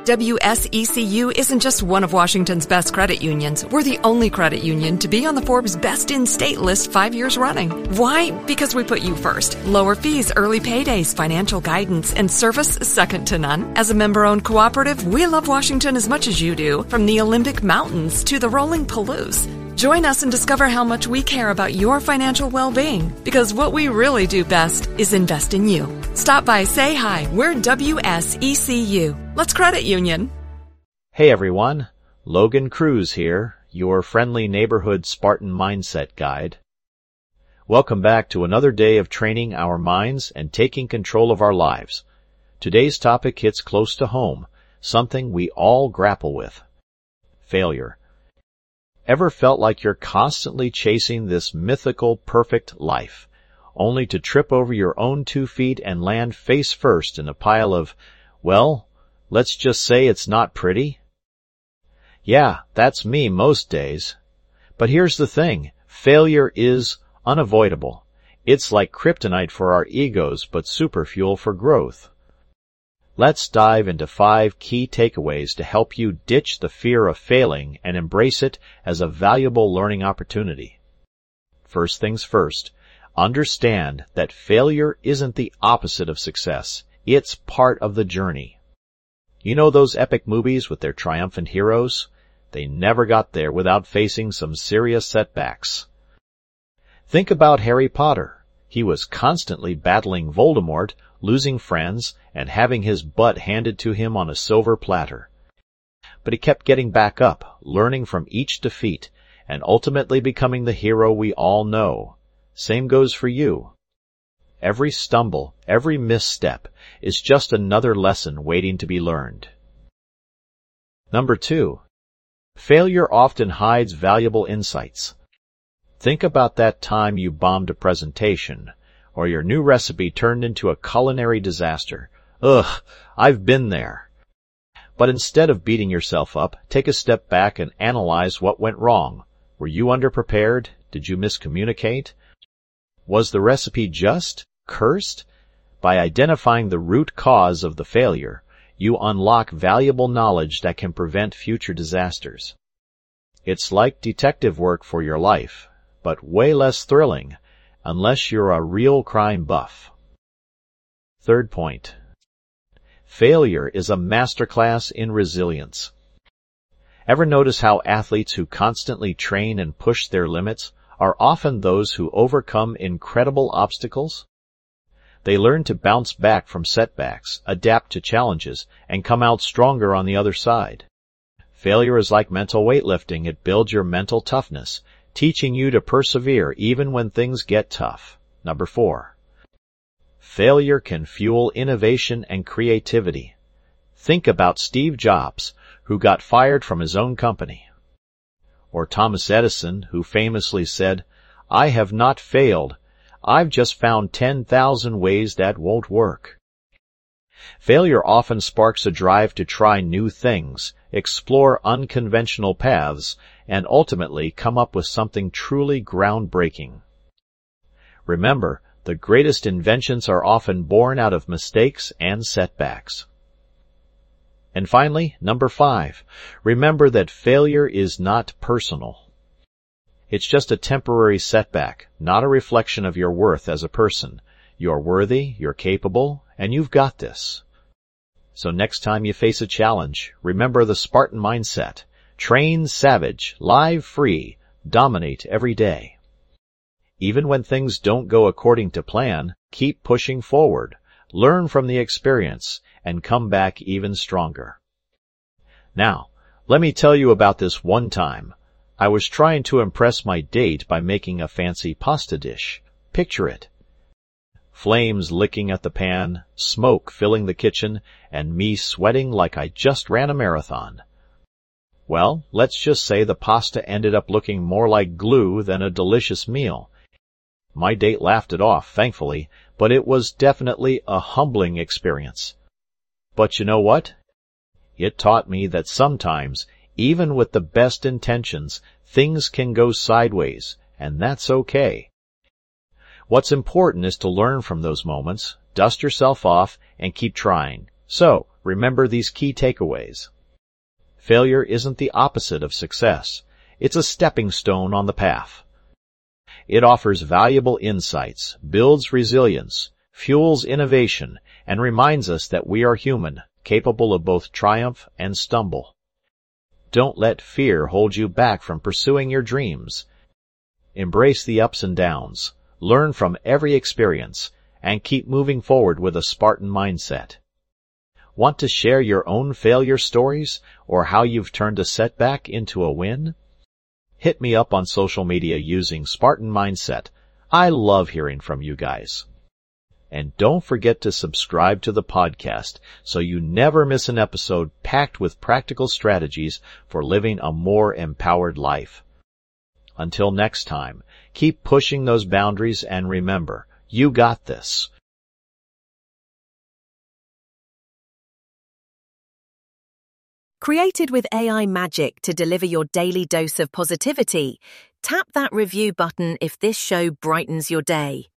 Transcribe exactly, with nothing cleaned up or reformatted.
W S E C U isn't just one of Washington's best credit unions. We're the only credit union to be on the Forbes Best in State list five years running. Why? Because we put you first. Lower fees, early paydays, financial guidance, and service second to none. As a member-owned cooperative, we love Washington as much as you do, from the Olympic Mountains to the rolling Palouse. Join us and discover how much we care about your financial well-being, because what we really do best is invest in you. Stop by, say hi. We're W S E C U. Let's credit union. Hey everyone, Logan Cruz here, your friendly neighborhood Spartan mindset guide. Welcome back to another day of training our minds and taking control of our lives. Today's topic hits close to home, something we all grapple with: failure. Ever felt like you're constantly chasing this mythical perfect life, only to trip over your own two feet and land face first in a pile of, well, let's just say it's not pretty? Yeah, that's me most days. But here's the thing, failure is unavoidable. It's like kryptonite for our egos, but superfuel for growth. Let's dive into five key takeaways to help you ditch the fear of failing and embrace it as a valuable learning opportunity. First things first, understand that failure isn't the opposite of success. It's part of the journey. You know those epic movies with their triumphant heroes? They never got there without facing some serious setbacks. Think about Harry Potter. He was constantly battling Voldemort, losing friends, and having his butt handed to him on a silver platter. But he kept getting back up, learning from each defeat, and ultimately becoming the hero we all know. Same goes for you. Every stumble, every misstep, is just another lesson waiting to be learned. Number two, failure often hides valuable insights. Think about that time you bombed a presentation, or your new recipe turned into a culinary disaster. Ugh, I've been there. But instead of beating yourself up, take a step back and analyze what went wrong. Were you underprepared? Did you miscommunicate? Was the recipe just cursed? By identifying the root cause of the failure, you unlock valuable knowledge that can prevent future disasters. It's like detective work for your life, but way less thrilling, unless you're a real crime buff. Third point. Failure is a masterclass in resilience. Ever notice how athletes who constantly train and push their limits are often those who overcome incredible obstacles? They learn to bounce back from setbacks, adapt to challenges, and come out stronger on the other side. Failure is like mental weightlifting. It builds your mental toughness, teaching you to persevere even when things get tough. Number four. Failure can fuel innovation and creativity. Think about Steve Jobs, who got fired from his own company. Or Thomas Edison, who famously said, "I have not failed. I've just found ten thousand ways that won't work." Failure often sparks a drive to try new things, explore unconventional paths, and ultimately come up with something truly groundbreaking. Remember, the greatest inventions are often born out of mistakes and setbacks. And finally, number five, remember that failure is not personal. It's just a temporary setback, not a reflection of your worth as a person. You're worthy, you're capable, and you've got this. So next time you face a challenge, remember the Spartan mindset. Train savage, live free, dominate every day. Even when things don't go according to plan, keep pushing forward, learn from the experience, and come back even stronger. Now, let me tell you about this one time. I was trying to impress my date by making a fancy pasta dish. Picture it. Flames licking at the pan, smoke filling the kitchen, and me sweating like I just ran a marathon. Well, let's just say the pasta ended up looking more like glue than a delicious meal. My date laughed it off, thankfully, but it was definitely a humbling experience. But you know what? It taught me that sometimes, even with the best intentions, things can go sideways, and that's okay. What's important is to learn from those moments, dust yourself off, and keep trying. So, remember these key takeaways. Failure isn't the opposite of success. It's a stepping stone on the path. It offers valuable insights, builds resilience, fuels innovation, and reminds us that we are human, capable of both triumph and stumble. Don't let fear hold you back from pursuing your dreams. Embrace the ups and downs, learn from every experience, and keep moving forward with a Spartan mindset. Want to share your own failure stories or how you've turned a setback into a win? Hit me up on social media using Spartan Mindset. I love hearing from you guys. And don't forget to subscribe to the podcast so you never miss an episode packed with practical strategies for living a more empowered life. Until next time, keep pushing those boundaries and remember, you got this. Created with A I magic to deliver your daily dose of positivity, tap that review button if this show brightens your day.